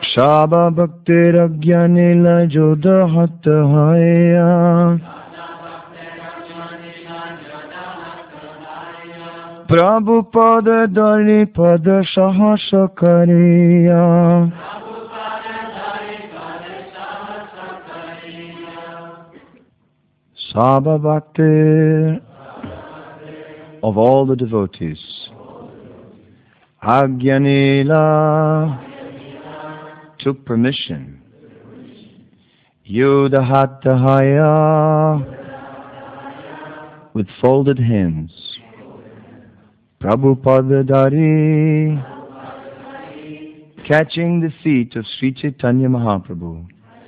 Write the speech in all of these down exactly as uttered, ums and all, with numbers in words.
Shaba Bhakti Ragyani La Joda Hat Haya Prabhupada Dari Pada Sahasa Kariya. Shaba Bhakti of all the devotees. Agyanila took permission. Yudahatahaya with folded hands. Prabhupada Dari catching the feet of Sri Chaitanya Mahaprabhu.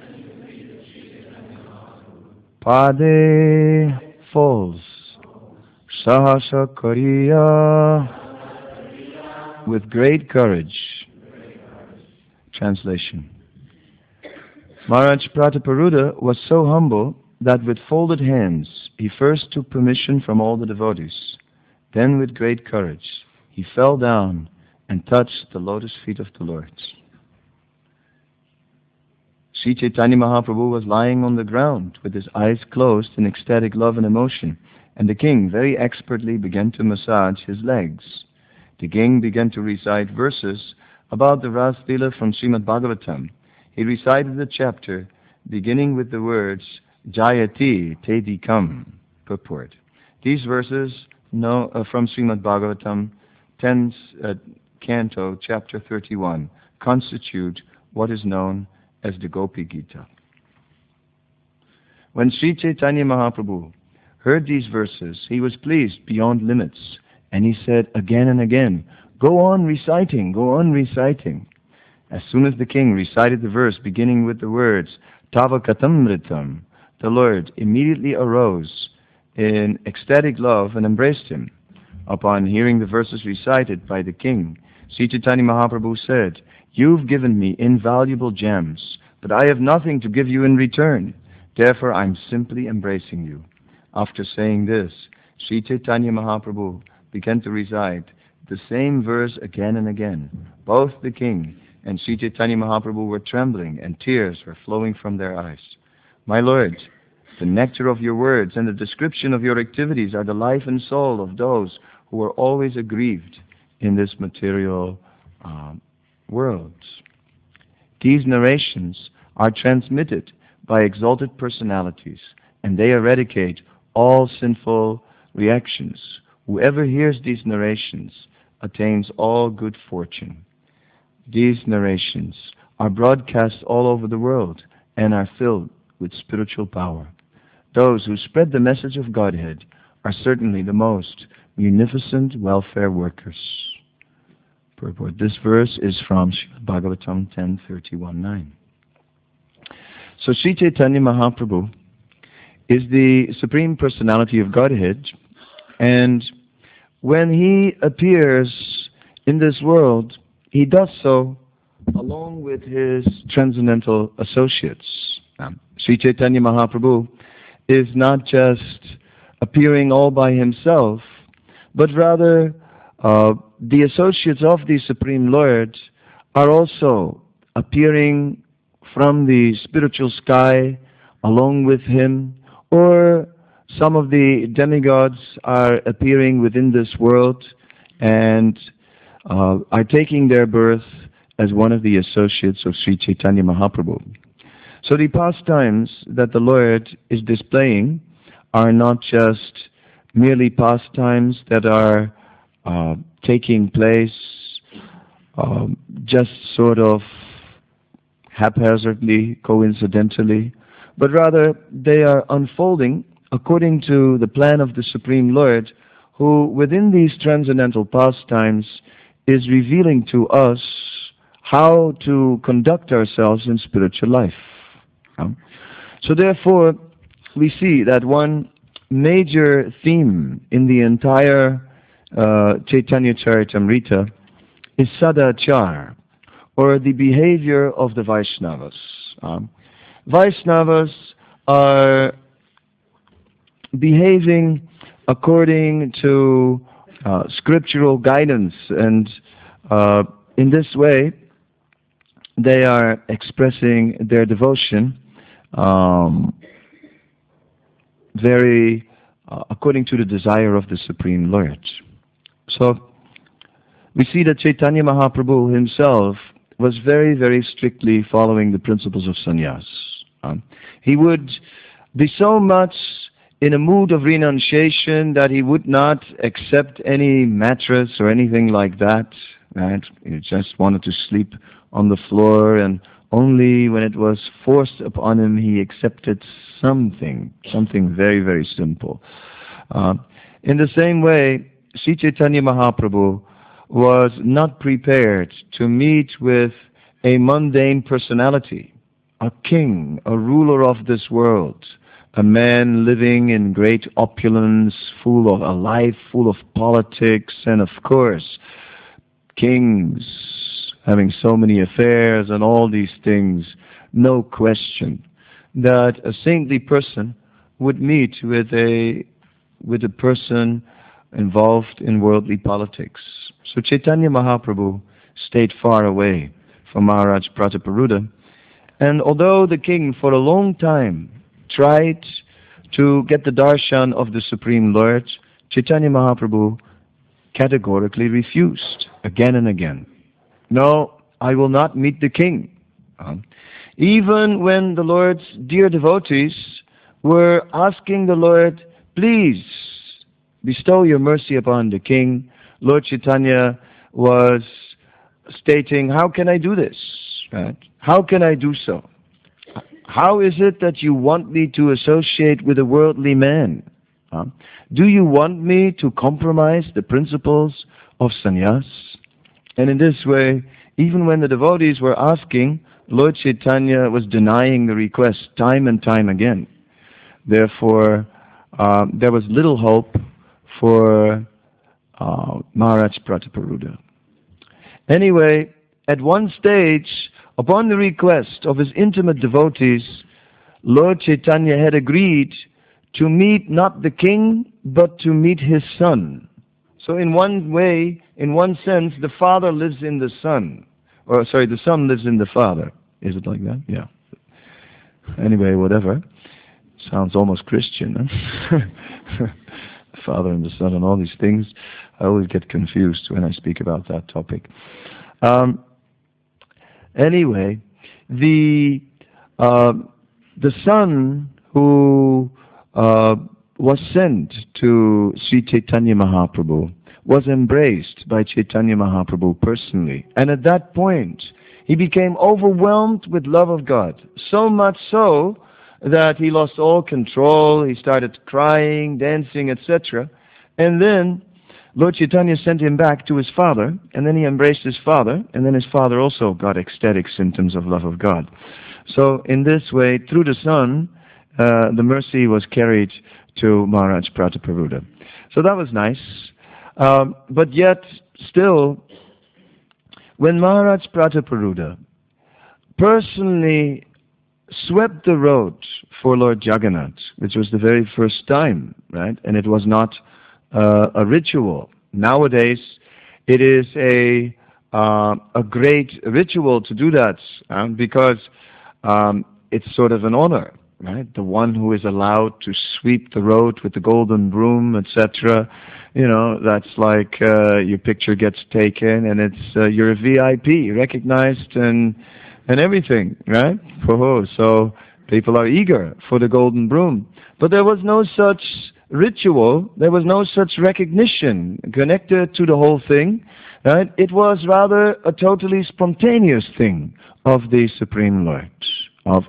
Pade falls. Sahasa Kariya with great courage. Translation. Maharaj Prataparuddha was so humble that with folded hands he first took permission from all the devotees. Then with great courage he fell down and touched the lotus feet of the Lord. Sri Chaitanya Mahaprabhu was lying on the ground with his eyes closed in ecstatic love and emotion, and the king very expertly began to massage his legs. The king began to recite verses about the Ras Lila from Srimad Bhagavatam. He recited the chapter beginning with the words Jayati Tedikam, purport. These verses no, uh, from Srimad Bhagavatam, tenth uh, canto, chapter thirty-one, constitute what is known as the Gopi Gita. When Sri Chaitanya Mahaprabhu heard these verses, he was pleased beyond limits, and he said again and again, "Go on reciting, go on reciting." As soon as the king recited the verse beginning with the words Tava Katamritam, the Lord immediately arose in ecstatic love and embraced him. Upon hearing the verses recited by the king, Sri Chaitanya Mahaprabhu said, "You've given me invaluable gems, but I have nothing to give you in return. Therefore I am simply embracing you." After saying this, Sri Chaitanya Mahaprabhu began to recite the same verse again and again. Both the king and Sri Chaitanya Mahaprabhu were trembling, and tears were flowing from their eyes. "My Lord, the nectar of your words and the description of your activities are the life and soul of those who are always aggrieved in this material um, world. These narrations are transmitted by exalted personalities, and they eradicate all sinful reactions. Whoever hears these narrations attains all good fortune. These narrations are broadcast all over the world and are filled with spiritual power. Those who spread the message of Godhead are certainly the most munificent welfare workers." Purport. This verse is from Srimad Bhagavatam ten thirty-one nine. So Sri Chaitanya Mahaprabhu is the Supreme Personality of Godhead, and when he appears in this world, he does so along with his transcendental associates. Um, Sri Chaitanya Mahaprabhu is not just appearing all by himself, but rather uh, the associates of the Supreme Lord are also appearing from the spiritual sky along with him, or some of the demigods are appearing within this world and uh, are taking their birth as one of the associates of Sri Chaitanya Mahaprabhu. So the pastimes that the Lord is displaying are not just merely pastimes that are uh, taking place uh, just sort of haphazardly, coincidentally, but rather they are unfolding according to the plan of the Supreme Lord, who within these transcendental pastimes is revealing to us how to conduct ourselves in spiritual life. So therefore, we see that one major theme in the entire uh, Chaitanya Charitamrita is Sadachar, or the behavior of the Vaishnavas. Um, Vaishnavas are behaving according to uh, scriptural guidance, and uh, in this way they are expressing their devotion um, very uh, according to the desire of the Supreme Lord. So we see that Chaitanya Mahaprabhu himself was very, very strictly following the principles of sannyas. Um, he would be so much in a mood of renunciation that he would not accept any mattress or anything like that. Right? He just wanted to sleep on the floor, and only when it was forced upon him he accepted something, something very, very simple. Uh, in the same way, Sri Chaitanya Mahaprabhu was not prepared to meet with a mundane personality, a king, a ruler of this world, a man living in great opulence, full of a life full of politics, and of course, kings having so many affairs and all these things. No question that a saintly person would meet with a with a person involved in worldly politics. So Chaitanya Mahaprabhu stayed far away from Maharaj Prataparuda, and although the king for a long time tried to get the darshan of the Supreme Lord, Chaitanya Mahaprabhu categorically refused again and again. No, I will not meet the king. Uh, even when the Lord's dear devotees were asking the Lord, please bestow your mercy upon the king, Lord Chaitanya was stating, how can I do this? Right? How can I do so? How is it that you want me to associate with a worldly man? Huh? Do you want me to compromise the principles of sannyas? And in this way, even when the devotees were asking, Lord Chaitanya was denying the request time and time again. Therefore, uh, there was little hope for uh, Maharaj Prataparuda. Anyway, at one stage, upon the request of his intimate devotees, Lord Chaitanya had agreed to meet not the king, but to meet his son. So in one way, in one sense, the father lives in the son. Or, sorry, the son lives in the father. Is it like that? Yeah. Anyway, whatever. Sounds almost Christian, huh? The father and the son and all these things. I always get confused when I speak about that topic. Um, anyway, the uh, the son who uh, was sent to Sri Chaitanya Mahaprabhu was embraced by Chaitanya Mahaprabhu personally. And at that point, he became overwhelmed with love of God. So much so that he lost all control. He started crying, dancing, et cetera. And then Lord Chaitanya sent him back to his father, and then he embraced his father, and then his father also got ecstatic symptoms of love of God. So in this way, through the son, uh, the mercy was carried to Maharaj Prataparuda. So that was nice. Um, but yet, still, when Maharaj Prataparuda personally swept the road for Lord Jagannath, which was the very first time, right? And it was not uh, a ritual. Nowadays, it is a uh, a great ritual to do that uh, because um, it's sort of an honor, right? The one who is allowed to sweep the road with the golden broom, et cetera. You know, that's like uh, your picture gets taken, and it's uh, you're a V I P, recognized and and everything, right? Oh, so people are eager for the golden broom. But there was no such ritual, there was no such recognition connected to the whole thing, right? It was rather a totally spontaneous thing of the Supreme Lord, of,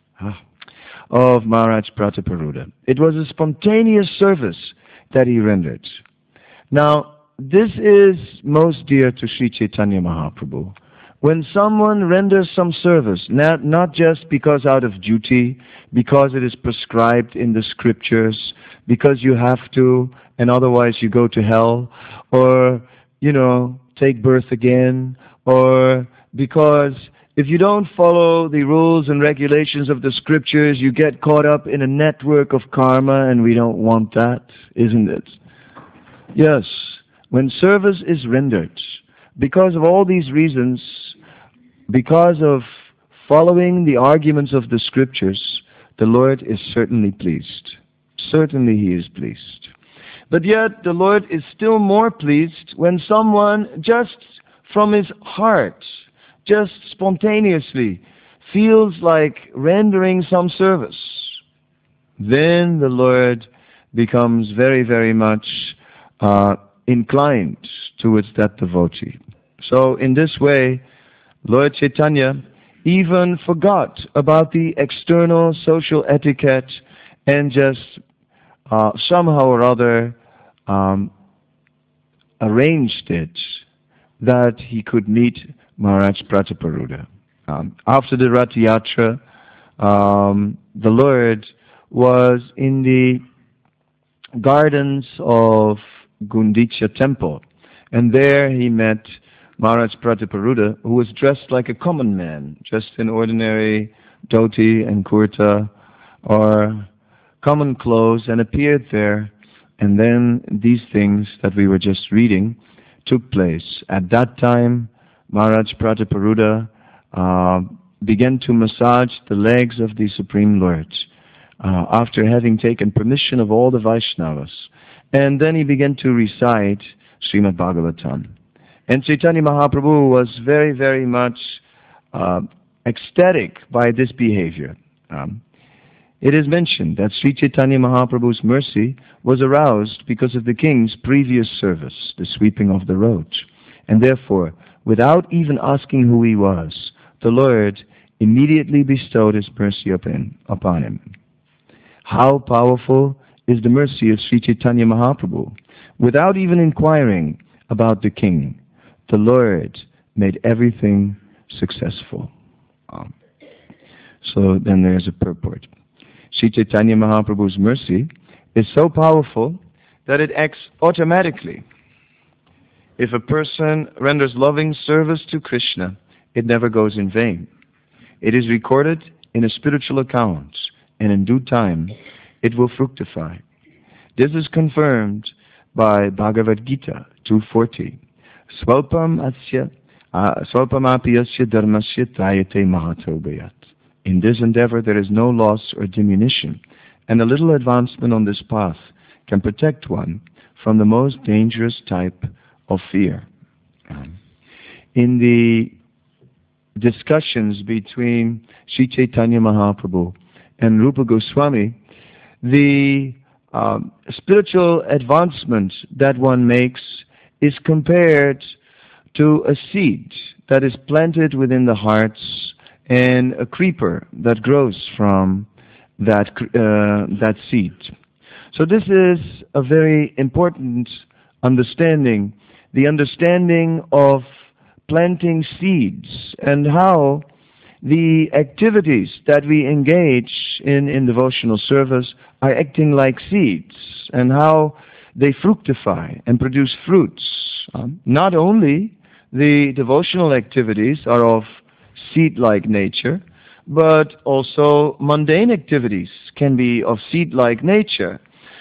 of Maharaj Prataparuda. It was a spontaneous service that he rendered. Now, this is most dear to Sri Chaitanya Mahaprabhu. When someone renders some service, not, not just because out of duty, because it is prescribed in the scriptures, because you have to, and otherwise you go to hell, or, you know, take birth again, or because if you don't follow the rules and regulations of the scriptures, you get caught up in a network of karma, and we don't want that, isn't it? Yes, when service is rendered, because of all these reasons, because of following the arguments of the scriptures, the Lord is certainly pleased. Certainly He is pleased. But yet the Lord is still more pleased when someone just from his heart, just spontaneously, feels like rendering some service. Then the Lord becomes very, very much uh, inclined towards that devotee. So in this way, Lord Chaitanya even forgot about the external social etiquette and just uh, somehow or other um, arranged it that he could meet Maharaj Prataparuda. Um, after the Rath Yatra, um, the Lord was in the gardens of Gundicha temple, and there he met Maharaj Prataparuda, who was dressed like a common man, just in ordinary dhoti and kurta or common clothes, and appeared there. And then these things that we were just reading took place. At that time, Maharaj Prataparuda uh, began to massage the legs of the Supreme Lord uh, after having taken permission of all the Vaishnavas. And then he began to recite Srimad Bhagavatam. And Chaitanya Mahaprabhu was very, very much uh, ecstatic by this behavior. Um, it is mentioned that Sri Chaitanya Mahaprabhu's mercy was aroused because of the king's previous service, the sweeping of the road. And therefore, without even asking who he was, the Lord immediately bestowed His mercy upon, upon him. How powerful is the mercy of Sri Chaitanya Mahaprabhu? Without even inquiring about the king, the Lord made everything successful. Um, so then there's a purport. Sri Chaitanya Mahaprabhu's mercy is so powerful that it acts automatically. If a person renders loving service to Krishna, it never goes in vain. It is recorded in a spiritual account, and in due time it will fructify. This is confirmed by Bhagavad Gita two forty. Swalpam asya, swalpam api asya dharmasya trayate mahato bhayat. In this endeavor there is no loss or diminution, and a little advancement on this path can protect one from the most dangerous type of fear. Um, in the discussions between Sri Chaitanya Mahaprabhu and Rupa Goswami, the um, spiritual advancement that one makes is compared to a seed that is planted within the hearts and a creeper that grows from that, uh, that seed. So this is a very important understanding, the understanding of planting seeds and how the activities that we engage in in devotional service are acting like seeds, and how they fructify and produce fruits. Um, not only the devotional activities are of seed-like nature, but also mundane activities can be of seed-like nature.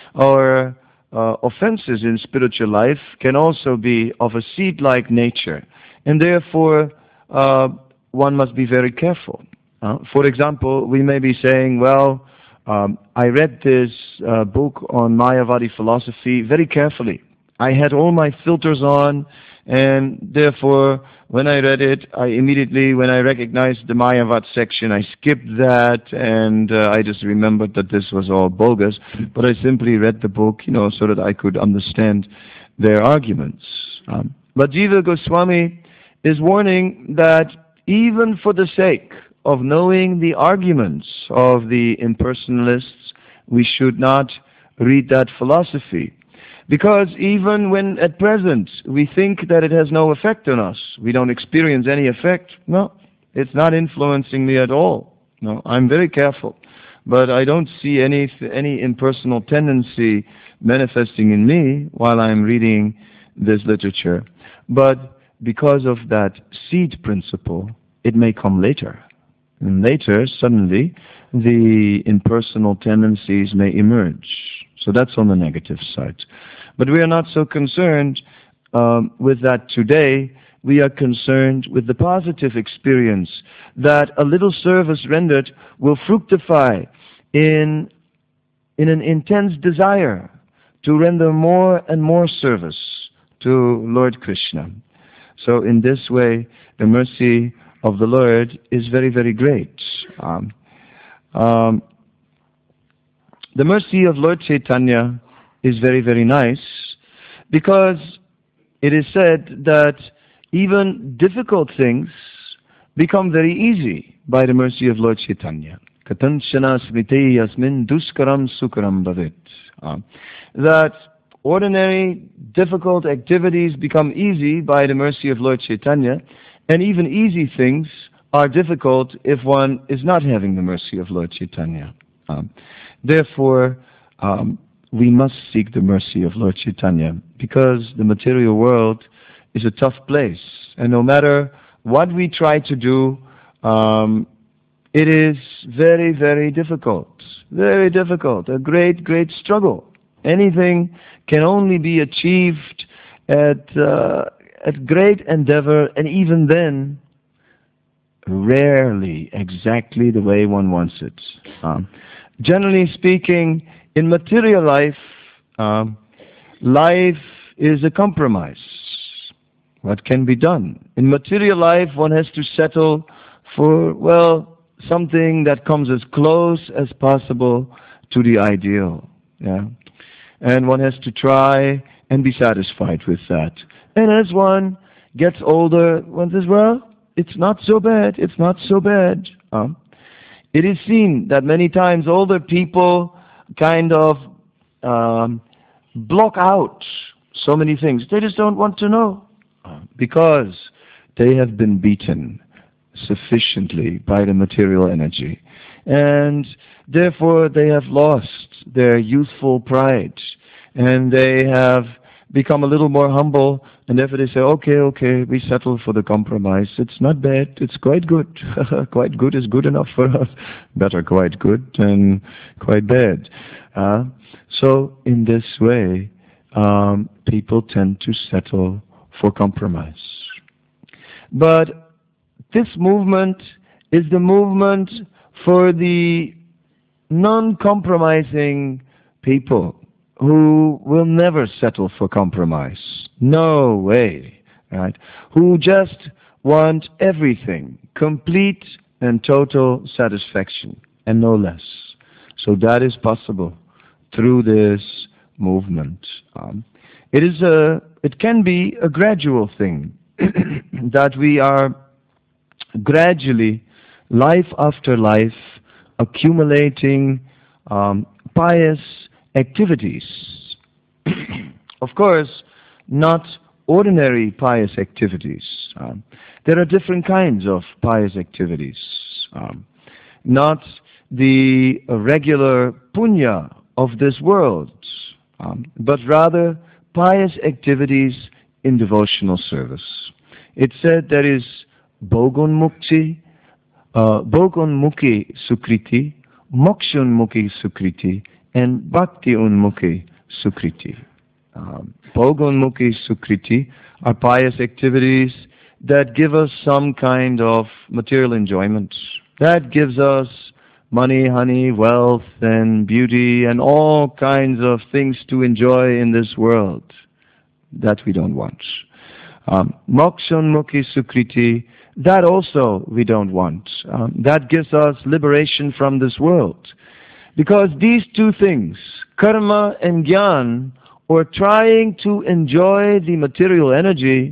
Or uh, offenses in spiritual life can also be of a seed-like nature. And therefore, uh, one must be very careful. Uh, for example, we may be saying, well, um, I read this uh, book on Mayavadi philosophy very carefully. I had all my filters on, and therefore, when I read it, I immediately, when I recognized the Mayavad section, I skipped that, and uh, I just remembered that this was all bogus. But I simply read the book, you know, so that I could understand their arguments. Um, but Jiva Goswami is warning that even for the sake of knowing the arguments of the impersonalists, we should not read that philosophy. Because even when at present we think that it has no effect on us, we don't experience any effect, no, it's not influencing me at all. No, I'm very careful. But I don't see any, any impersonal tendency manifesting in me while I'm reading this literature. But because of that seed principle, it may come later. And later, suddenly, the impersonal tendencies may emerge. So that's on the negative side. But we are not so concerned um, with that today, we are concerned with the positive experience that a little service rendered will fructify in, in an intense desire to render more and more service to Lord Krishna. So in this way, the mercy of the Lord is very, very great. Um, um, the mercy of Lord Chaitanya is very, very nice, because it is said that even difficult things become very easy by the mercy of Lord Chaitanya. Katanchana smrite yasmin duskaram sukaram bhavit. Uh, that ordinary, difficult activities become easy by the mercy of Lord Chaitanya, and even easy things are difficult if one is not having the mercy of Lord Chaitanya. Um, therefore, um, we must seek the mercy of Lord Chaitanya, because the material world is a tough place, and no matter what we try to do, um, it is very, very difficult, very difficult, a great, great struggle. Anything can only be achieved at, uh, at great endeavor, and even then, rarely exactly the way one wants it. Um, generally speaking, in material life, um, life is a compromise. What can be done? In material life, one has to settle for, well, something that comes as close as possible to the ideal. Yeah? And one has to try and be satisfied with that. And as one gets older, one says, well, it's not so bad, it's not so bad. Um, it is seen that many times older people kind of um, block out so many things. They just don't want to know, because they have been beaten sufficiently by the material energy. And therefore they have lost their youthful pride, and they have become a little more humble, and therefore they say, okay, okay, we settle for the compromise. It's not bad, it's quite good. Quite good is good enough for us. Better quite good than quite bad. Uh, so in this way, um, people tend to settle for compromise. But this movement is the movement for the non-compromising people who will never settle for compromise. No way, right? Who just want everything, complete and total satisfaction, and no less. So that is possible through this movement. Um, it is a, it can be a gradual thing that we are gradually, life after life, accumulating um, pious activities. Of course, not ordinary pious activities. Um, there are different kinds of pious activities. Um, not the regular punya of this world, um, but rather pious activities in devotional service. It said there is Bhogonmukti, uh, Bhogonmukhi Sukriti, Mokshunmukhi Sukriti, and Bhakti Unmukhi Sukriti. Um, Bhogonmukhi Sukriti are pious activities that give us some kind of material enjoyment. That gives us money, honey, wealth, and beauty, and all kinds of things to enjoy in this world that we don't want. Um, Mokshunmukhi Sukriti, that also we don't want. Um, that gives us liberation from this world. Because these two things, karma and jnana, or trying to enjoy the material energy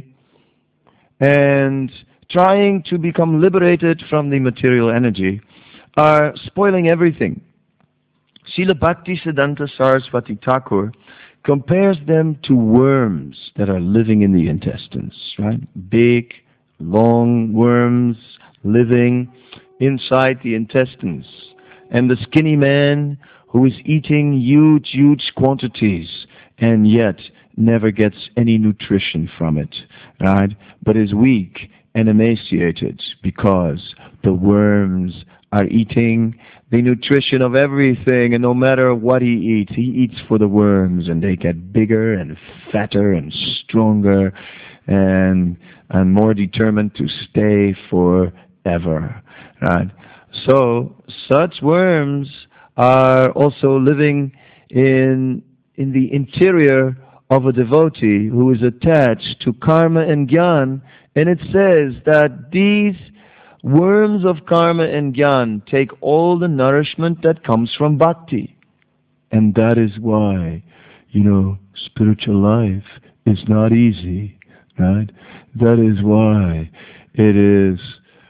and trying to become liberated from the material energy, are spoiling everything. Srila Bhaktisiddhanta Saraswati Thakur compares them to worms that are living in the intestines, right? Big, long worms living inside the intestines. And the skinny man who is eating huge, huge quantities and yet never gets any nutrition from it, right? But is weak and emaciated because the worms are eating the nutrition of everything, and no matter what he eats, he eats for the worms, and they get bigger and fatter and stronger. and and more determined to stay forever. Right? So such worms are also living in in the interior of a devotee who is attached to karma and jnana, and it says that these worms of karma and jnana take all the nourishment that comes from bhakti. And that is why, you know, spiritual life is not easy, right? That is why it is,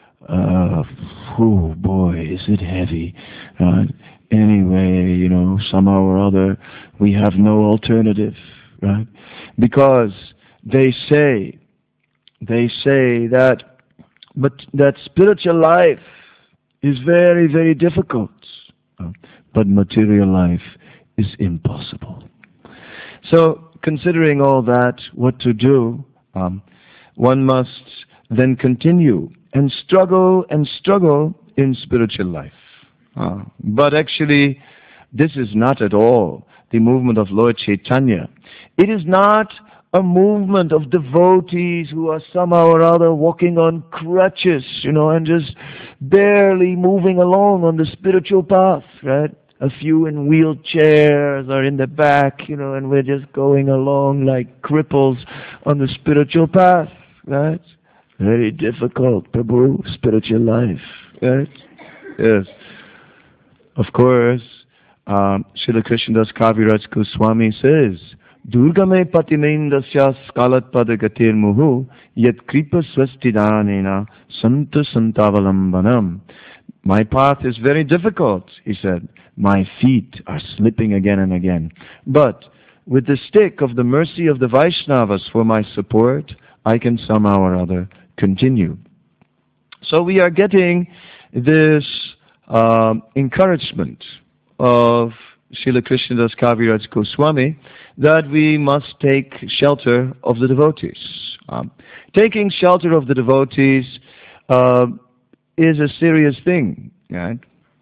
uh, oh boy, is it heavy, right? Anyway, you know, somehow or other, we have no alternative, right? Because they say, they say that, but that spiritual life is very, very difficult, but material life is impossible. So, considering all that, what to do, um, one must then continue and struggle and struggle in spiritual life. Uh, but actually, this is not at all the movement of Lord Chaitanya. It is not a movement of devotees who are somehow or other walking on crutches, you know, and just barely moving along on the spiritual path, right? A few in wheelchairs or in the back, you know, and we're just going along like cripples on the spiritual path, right? Very difficult, Prabhu, spiritual life, right? Yes. Of course, um, Srila Krishnadas Kaviraj Goswami says, Durgame patimendasya skalat padagatir muhu yat kripa swastidanena santa santavalambanam. My path is very difficult, he said. My feet are slipping again and again. But with the stick of the mercy of the Vaishnavas for my support, I can somehow or other continue. So we are getting this um, encouragement of Srila Krishnadas Kaviraj Goswami that we must take shelter of the devotees. Um, taking shelter of the devotees uh, is a serious thing, right?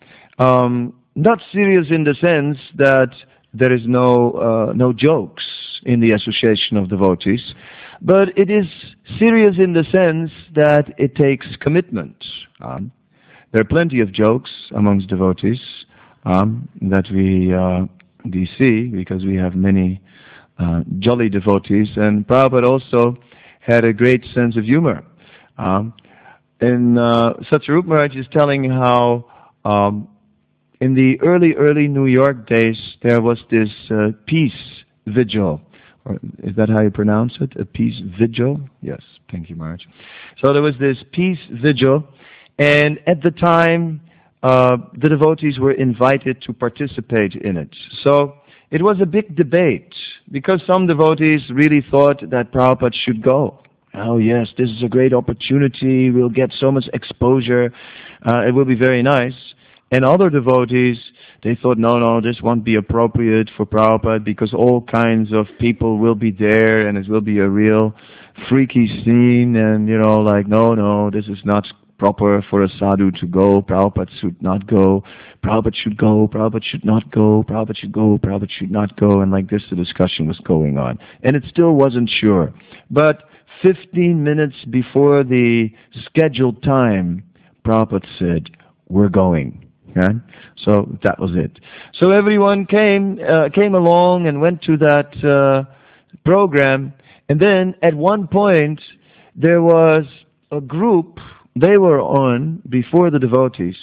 Um, not serious in the sense that there is no uh, no jokes in the association of devotees, but it is serious in the sense that it takes commitment. Um, there are plenty of jokes amongst devotees um, that we uh, we see because we have many uh, jolly devotees, and Prabhupada also had a great sense of humor. Um, and uh, Satyarup Maharaj is telling how um, in the early, early New York days, there was this uh, peace vigil. Or is that how you pronounce it? A peace vigil? Yes, thank you, Maharaj. So there was this peace vigil, and at the time, uh, the devotees were invited to participate in it. So it was a big debate, because some devotees really thought that Prabhupada should go. Oh yes, this is a great opportunity, we'll get so much exposure, uh, it will be very nice. And other devotees, they thought, no, no, this won't be appropriate for Prabhupada because all kinds of people will be there and it will be a real freaky scene, and, you know, like, no, no, this is not proper for a sadhu to go, Prabhupada should not go, Prabhupada should go, Prabhupada should not go, Prabhupada should go, Prabhupada should not go, and like this the discussion was going on. And it still wasn't sure. But fifteen minutes before the scheduled time, Prabhupada said, we're going. Right? So that was it. So everyone came uh, came along and went to that uh, program, and then at one point there was a group they were on before the devotees,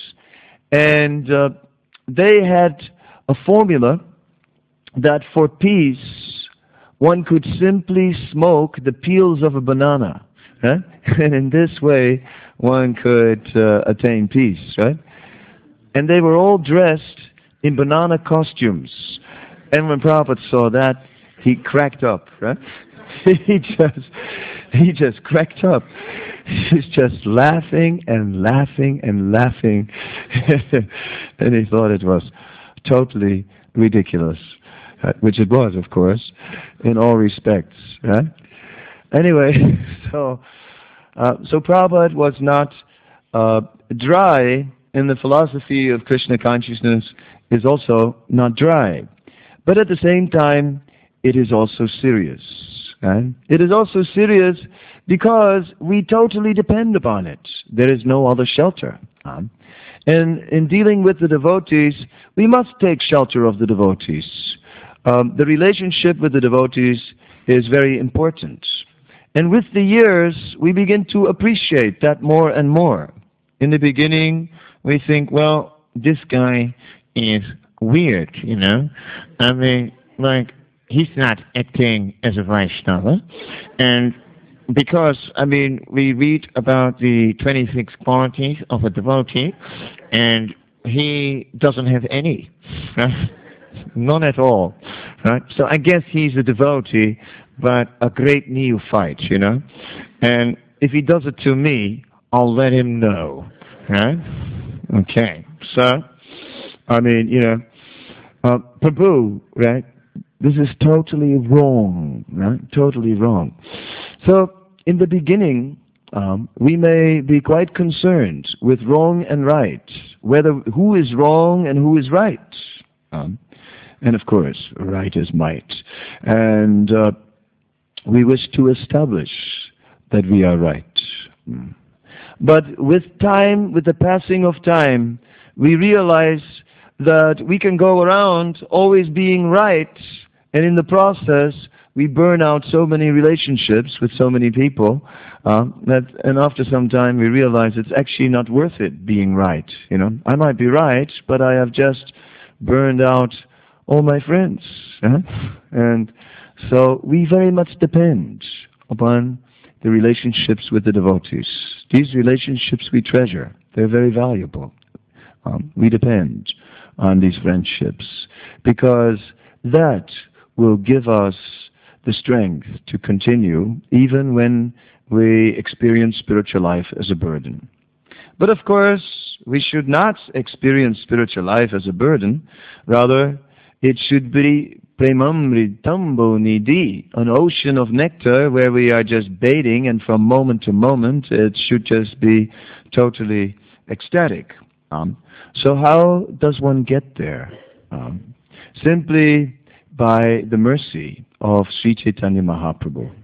and uh, they had a formula that for peace one could simply smoke the peels of a banana, right? And in this way one could uh, attain peace, right? And they were all dressed in banana costumes. And when Prabhupada saw that, he cracked up, right? he just he just cracked up. He's just laughing and laughing and laughing. And he thought it was totally ridiculous, uh, which it was, of course, in all respects, right? Anyway, so uh, so Prabhupada was not uh, dry. And the philosophy of Krishna consciousness is also not dry. But at the same time, it is also serious. Right? It is also serious because we totally depend upon it. There is no other shelter. Um, and in dealing with the devotees, we must take shelter of the devotees. Um, the relationship with the devotees is very important. And with the years, we begin to appreciate that more and more. In the beginning, we think, well, this guy is weird, you know. I mean, like, he's not acting as a Vaishnava. And because, I mean, we read about the twenty-six qualities of a devotee, and he doesn't have any, right? None at all, right? So I guess he's a devotee, but a great neophyte, you know. And if he does it to me, I'll let him know, right? Okay, so, I mean, you know, uh, Prabhu, right? This is totally wrong, right? Totally wrong. So, in the beginning, um, we may be quite concerned with wrong and right, whether who is wrong and who is right. Um, and of course, right is might. And uh, we wish to establish that we are right. Mm. But with time, with the passing of time, we realize that we can go around always being right, and in the process, we burn out so many relationships with so many people uh, that, and after some time, we realize it's actually not worth it being right. You know, I might be right, but I have just burned out all my friends, huh? And so we very much depend upon the relationships with the devotees. These relationships we treasure; they're very valuable. Um, we depend on these friendships because that will give us the strength to continue even when we experience spiritual life as a burden. But of course, we should not experience spiritual life as a burden. Rather, it should be premamritambo nidhi, an ocean of nectar where we are just bathing, and from moment to moment it should just be totally ecstatic. Um, so how does one get there? Um, simply by the mercy of Sri Chaitanya Mahaprabhu.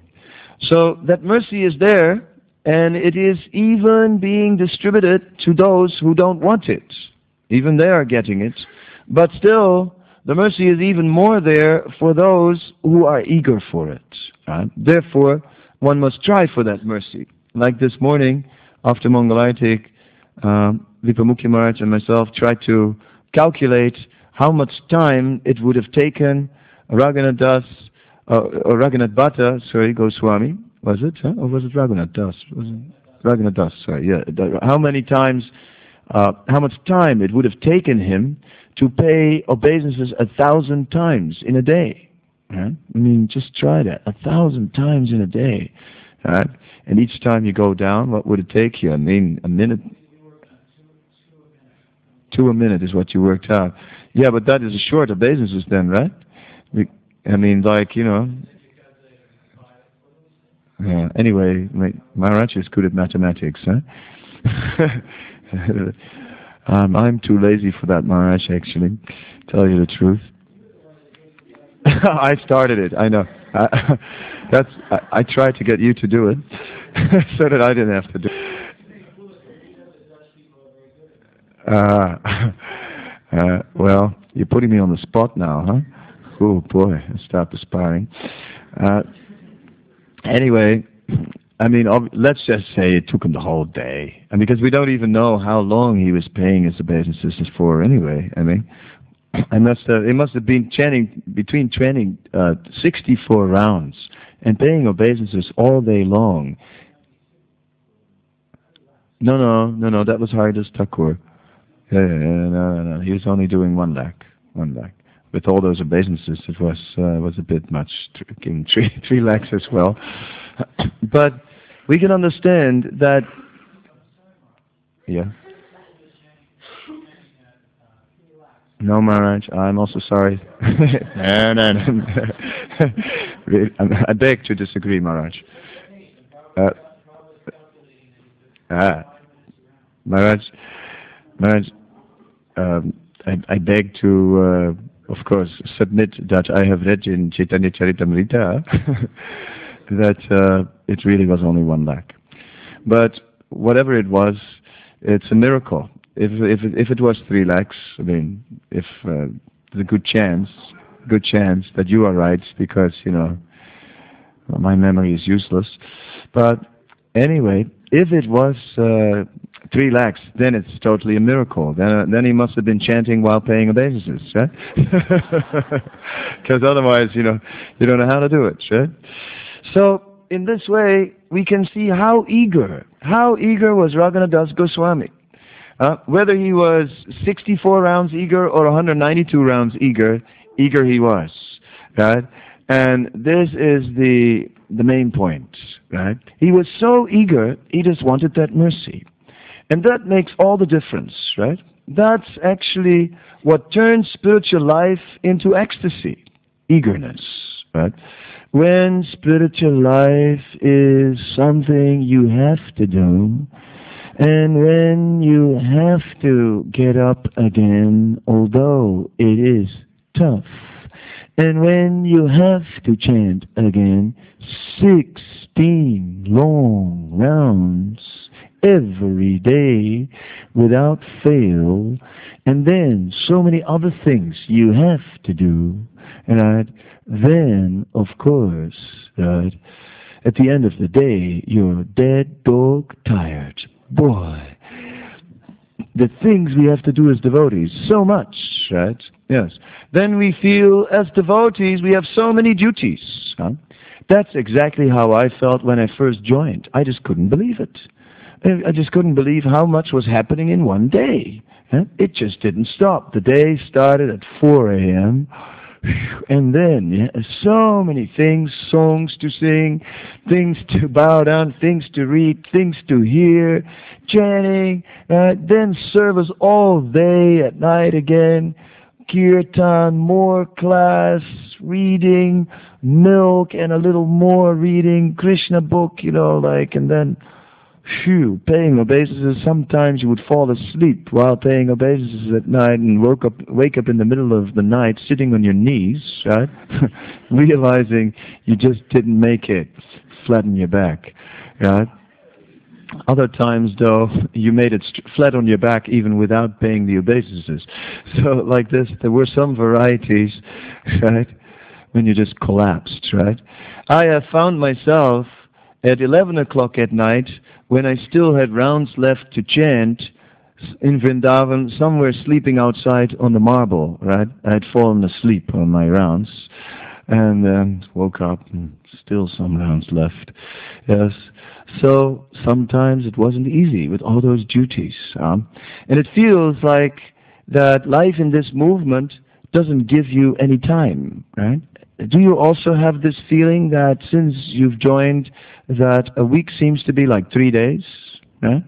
So that mercy is there, and it is even being distributed to those who don't want it. Even they are getting it. But still, the mercy is even more there for those who are eager for it. Right? Therefore, one must try for that mercy. Like this morning, after Mangalartik, um, Vipamukhi Maharaj and myself tried to calculate how much time it would have taken Raghunath Das, uh, or Raghunath Bhatta, sorry, Goswami, was it? Huh? Or was it Raghunath Das? Was it? Raghunath Das, sorry, yeah. How many times, uh, how much time it would have taken him to pay obeisances a thousand times in a day. Right? I mean, just try that, a thousand times in a day. Right? And each time you go down, what would it take you? I mean, a minute? Two a minute is what you worked out. Yeah, but that is a short obeisances then, right? I mean, like, you know. Yeah, anyway, Maharaj is good at mathematics, huh? um, I'm too lazy for that, Maharaj, actually, tell you the truth. I started it, I know. I, that's, I, I tried to get you to do it, so that I didn't have to do it. Uh, uh, well, you're putting me on the spot now, huh? Oh boy, stop aspiring. Uh, anyway, I mean, let's just say it took him the whole day. And because we don't even know how long he was paying his obeisances for anyway. I mean, I must have, it must have been chanting, between twenty, uh, sixty-four rounds and paying obeisances all day long. No, no, no, no, that was Haridas Thakur. Yeah, yeah, yeah, no, no, no, he was only doing one lakh, one lakh. With all those obeisances, it was uh, was a bit much, giving three three lakhs as well. But we can understand that. Yeah. No, Maharaj, I'm also sorry. no, no, no. I beg to disagree, Maharaj. Uh, ah, Maharaj, Maharaj, um, I, I beg to. Uh, Of course, submit that I have read in Chaitanya Charitamrita that uh, it really was only one lakh. But whatever it was, it's a miracle. If if it, if it was three lakhs, I mean, if uh, there's a good chance, good chance that you are right, because you know my memory is useless. But anyway, if it was uh, three lakhs, then it's totally a miracle. Then uh, then he must have been chanting while paying obeisances, right? Because otherwise, you know, you don't know how to do it, right? So in this way, we can see how eager, how eager was Raghunath Das Goswami. Uh, whether he was sixty-four rounds eager or one hundred ninety-two rounds eager, eager he was, right? And this is the the main point, right? He was so eager, he just wanted that mercy. And that makes all the difference, right? That's actually what turns spiritual life into ecstasy, eagerness, right? When spiritual life is something you have to do, and when you have to get up again, although it is tough, and when you have to chant again sixteen long rounds every day without fail, and then so many other things you have to do, right? Then, of course, right, at the end of the day, you're dead dog tired. Boy, the things we have to do as devotees, so much, right? Yes. Then we feel as devotees we have so many duties. Huh? That's exactly how I felt when I first joined. I just couldn't believe it. I just couldn't believe how much was happening in one day. Huh? It just didn't stop. The day started at four a m and then yeah, so many things, songs to sing, things to bow down, things to read, things to hear, chanting, uh, then service all day, at night again, kirtan, more class, reading, milk, and a little more reading, Krishna book, you know, like, and then phew, paying obeisances. Sometimes you would fall asleep while paying obeisances at night and woke up, wake up in the middle of the night sitting on your knees, right? Realizing you just didn't make it, flat on your back, right? Other times, though, you made it flat on your back even without paying the obeisances. So like this, there were some varieties, right, when you just collapsed, right? I have found myself at eleven o'clock at night, when I still had rounds left to chant, in Vrindavan, somewhere sleeping outside on the marble, right? I had fallen asleep on my rounds, and then woke up, and still some rounds left. Yes. So sometimes it wasn't easy with all those duties. Um, and it feels like that life in this movement doesn't give you any time, right? Do you also have this feeling that since you've joined, that a week seems to be like three days? Right?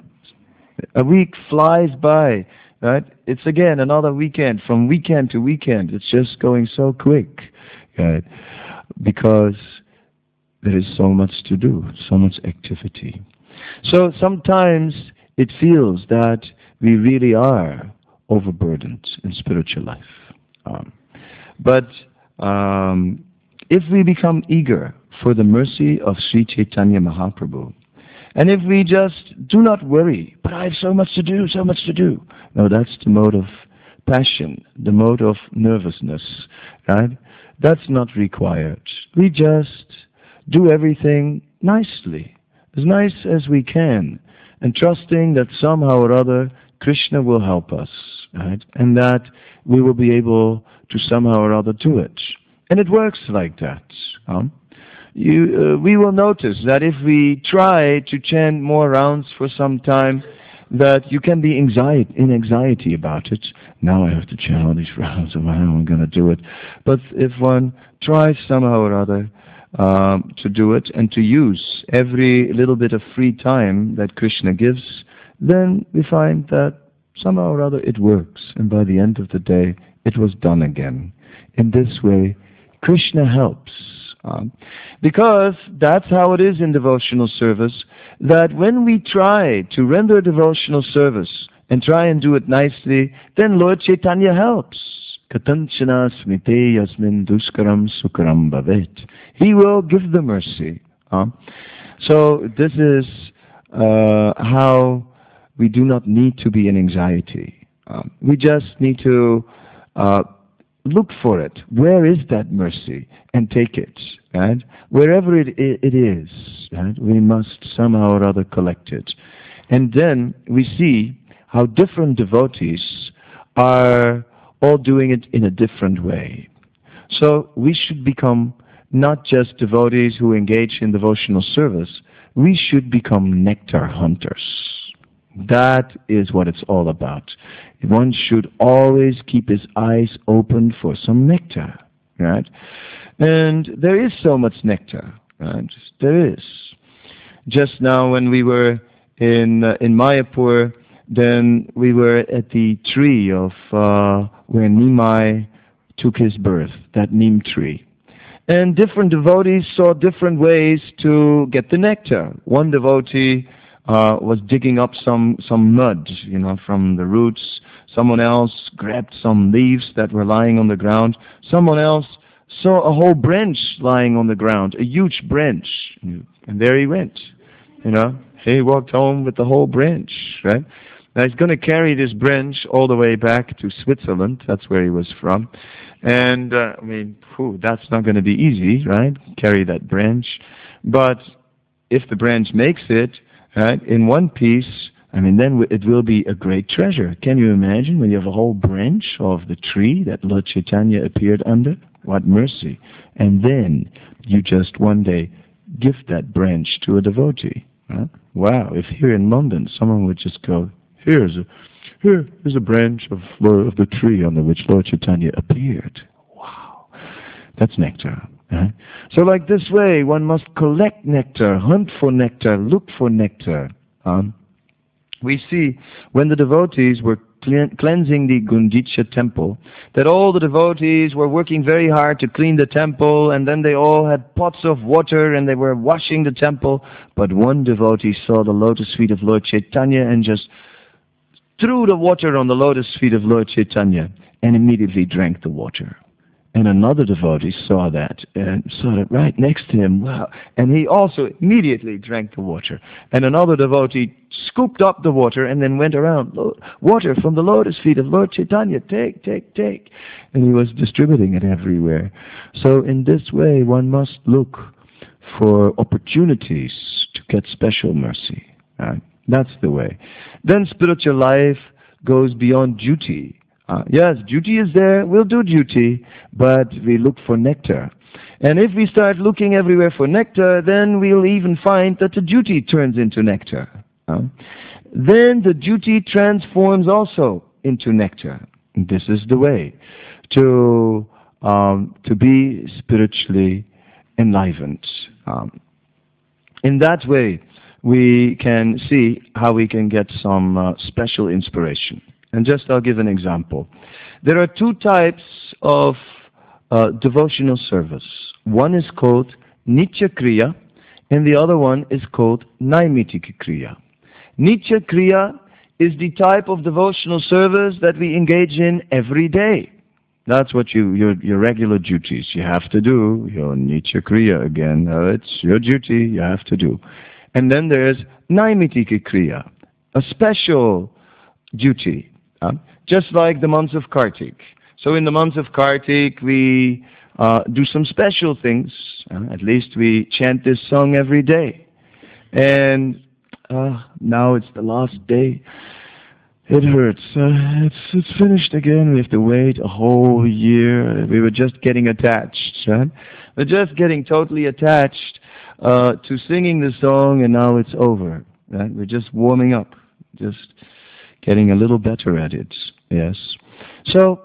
A week flies by, right? It's again another weekend, from weekend to weekend. It's just going so quick, right? Because there is so much to do, so much activity. So sometimes it feels that we really are overburdened in spiritual life. Um, but Um, if we become eager for the mercy of Sri Chaitanya Mahaprabhu, and if we just do not worry, but I have so much to do, so much to do. No, that's the mode of passion, the mode of nervousness, right? That's not required. We just do everything nicely, as nice as we can, and trusting that somehow or other Krishna will help us, right? And that we will be able to somehow or other do it. And it works like that. Um, you, uh, we will notice that if we try to chant more rounds for some time, that you can be anxiety, in anxiety about it. Now I have to chant all these rounds, and how am I going to do it? But if one tries somehow or other um, to do it and to use every little bit of free time that Krishna gives, then we find that somehow or other it works, and by the end of the day, it was done again. In this way, Krishna helps. Um, because that's how it is in devotional service, that when we try to render devotional service and try and do it nicely, then Lord Chaitanya helps. Katanchana smite yasmin duskaram sukaram bhavet. He will give the mercy. Uh, so this is uh, how we do not need to be in anxiety. Um, we just need to uh, look for it. Where is that mercy? And take it. Right? Wherever it, it, it is, right? We must somehow or other collect it. And then we see how different devotees are all doing it in a different way. So we should become not just devotees who engage in devotional service, we should become nectar hunters. That is what it's all about. One should always keep his eyes open for some nectar, right? And there is so much nectar, right? There is. Just now when we were in uh, in Mayapur, then we were at the tree of uh, where Nimai took his birth, that neem tree. And different devotees saw different ways to get the nectar. One devotee uh, was digging up some, some mud, you know, from the roots. Someone else grabbed some leaves that were lying on the ground. Someone else saw a whole branch lying on the ground, a huge branch. And there he went, you know. He walked home with the whole branch, right? Now he's going to carry this branch all the way back to Switzerland. That's where he was from. And, uh, I mean, whew, that's not going to be easy, right? Carry that branch. But if the branch makes it, right, in one piece, I mean, then it will be a great treasure. Can you imagine when you have a whole branch of the tree that Lord Chaitanya appeared under? What mercy. And then you just one day give that branch to a devotee. Huh? Wow, if here in London someone would just go, here's a, here is a branch of, of the tree under which Lord Chaitanya appeared. Wow, that's nectar. Huh? So like this way, one must collect nectar, hunt for nectar, look for nectar. Um, we see when the devotees were cleansing the Gundicha temple, that all the devotees were working very hard to clean the temple, and then they all had pots of water and they were washing the temple. But one devotee saw the lotus feet of Lord Chaitanya and just threw the water on the lotus feet of Lord Chaitanya and immediately drank the water. And another devotee saw that and saw it right next to him. Wow. And he also immediately drank the water. And another devotee scooped up the water and then went around. Water from the lotus feet of Lord Chaitanya. Take, take, take. And he was distributing it everywhere. So in this way, one must look for opportunities to get special mercy. Right? That's the way. Then spiritual life goes beyond duty. Uh, yes, duty is there, we'll do duty, but we look for nectar. And if we start looking everywhere for nectar, then we'll even find that the duty turns into nectar. Uh, then the duty transforms also into nectar. And this is the way to, um, to be spiritually enlivened. Um, in that way, we can see how we can get some uh, special inspiration. And just I'll give an example. There are two types of uh, devotional service. One is called Nitya Kriya, and the other one is called Naimittika Kriya. Nitya Kriya is the type of devotional service that we engage in every day. That's what you, your, your regular duties. You have to do your Nitya Kriya again. Uh, it's your duty, you have to do. And then there's Naimittika Kriya, a special duty. Uh, just like the months of Kartik. So in the months of Kartik, we uh, do some special things. Uh, at least we chant this song every day. And uh, now it's the last day. It hurts. Uh, it's, it's finished again. We have to wait a whole year. We were just getting attached. Right? We're just getting totally attached uh, to singing the song, and now it's over. Right? We're just warming up. Just getting a little better at it, yes. So,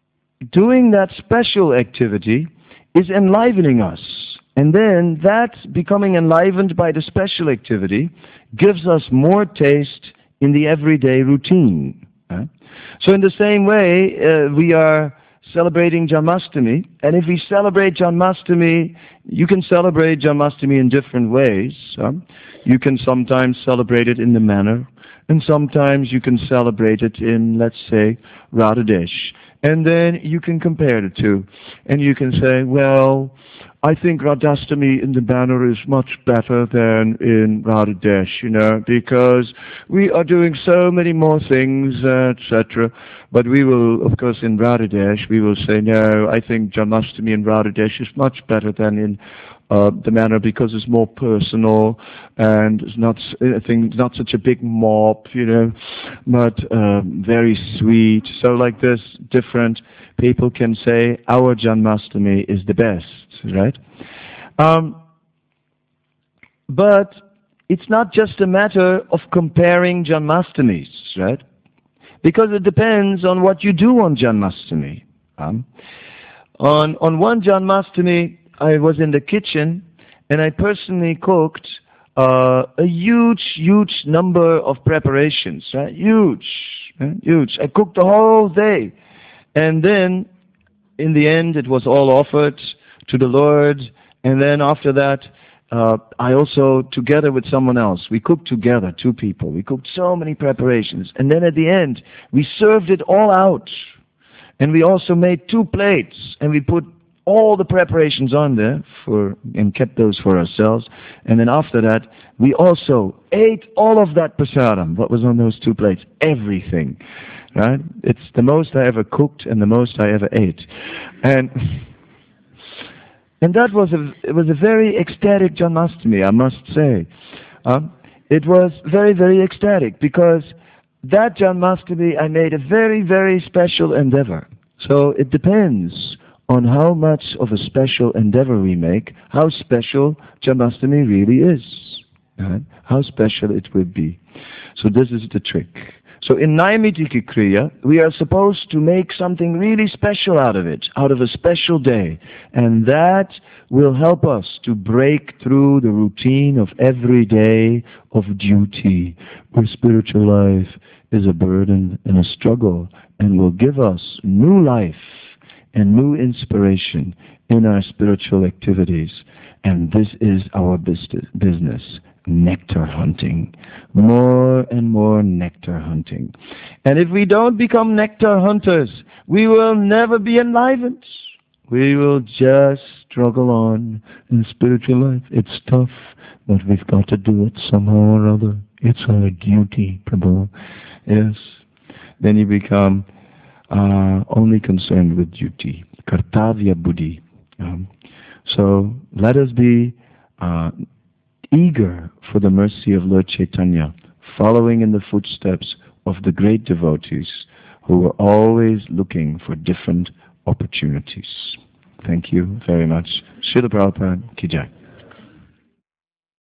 doing that special activity is enlivening us. And then that becoming enlivened by the special activity gives us more taste in the everyday routine. Right? So in the same way, uh, we are celebrating Janmashtami, and if we celebrate Janmashtami, you can celebrate Janmashtami in different ways. Huh? You can sometimes celebrate it in the manner, and sometimes you can celebrate it in, let's say, Radhadesh. And then you can compare the two. And you can say, well, I think Radhastami in the banner is much better than in Radhadesh, you know, because we are doing so many more things, uh, et cetera. But we will, of course, in Radhadesh, we will say, no, I think Janmashtami in Radhadesh is much better than in uh, the manner because it's more personal and it's not, I think, not such a big mob, you know, but um, very sweet. So like this, different people can say our Janmashtami is the best, right? Um, but it's not just a matter of comparing Janmashtamis, right? Because it depends on what you do on Janmashtami. Um, on on one Janmashtami, I was in the kitchen and I personally cooked uh, a huge, huge number of preparations, right? Huge, right? Huge. I cooked the whole day, and then in the end, it was all offered to the Lord. And then after that, uh, I also, together with someone else, we cooked together, two people. We cooked so many preparations. And then at the end, we served it all out. And we also made two plates. And we put all the preparations on there for, and kept those for ourselves. And then after that, we also ate all of that prasadam, what was on those two plates, everything. Right? It's the most I ever cooked and the most I ever ate. And and that was a, it was a very ecstatic Janmashtami, I must say. Uh, it was very, very ecstatic because that Janmashtami I made a very, very special endeavor. So it depends on how much of a special endeavor we make, how special Janmashtami really is. Right? How special it will be. So this is the trick. So in Naimitiki Kriya, we are supposed to make something really special out of it, out of a special day. And that will help us to break through the routine of every day of duty, where spiritual life is a burden and a struggle, and will give us new life and new inspiration in our spiritual activities. And this is our business. Nectar hunting. More and more nectar hunting. And if we don't become nectar hunters, we will never be enlivened. We will just struggle on in spiritual life. It's tough, but we've got to do it somehow or other. It's our duty, Prabhu. Yes. Then you become uh, only concerned with duty. Kartavya buddhi. Um, so let us be uh, eager for the mercy of Lord Chaitanya, following in the footsteps of the great devotees who were always looking for different opportunities. Thank you very much. Srila Prabhupada Ki Jai.